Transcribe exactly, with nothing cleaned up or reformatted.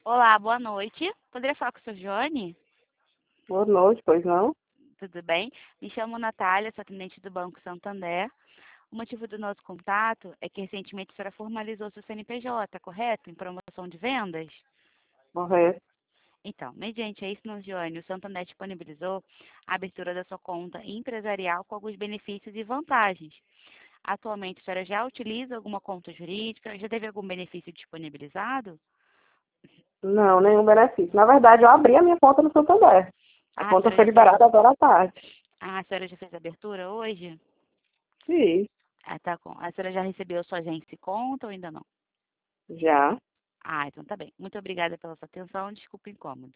Olá, boa noite. Poderia falar com o senhor Johnny? Boa noite, pois não? Tudo bem? Me chamo Natália, sou atendente do Banco Santander. O motivo do nosso contato é que recentemente a senhora formalizou seu C N P J, correto? Em promoção de vendas? Correto. Então, mediante a isso, senhor Johnny, o Santander disponibilizou a abertura da sua conta empresarial com alguns benefícios e vantagens. Atualmente, a senhora já utiliza alguma conta jurídica? Já teve algum benefício disponibilizado? Não, nenhum benefício. Na verdade, eu abri a minha conta no Santander. A Ah, a conta senhora foi já fez, liberada agora à tarde. ah, a senhora já fez a abertura hoje? Sim, Ah, tá bom. A senhora já recebeu sua agência e conta ou ainda não? já. Ah, então tá bem. Muito obrigada pela sua atenção. Desculpa o incômodo.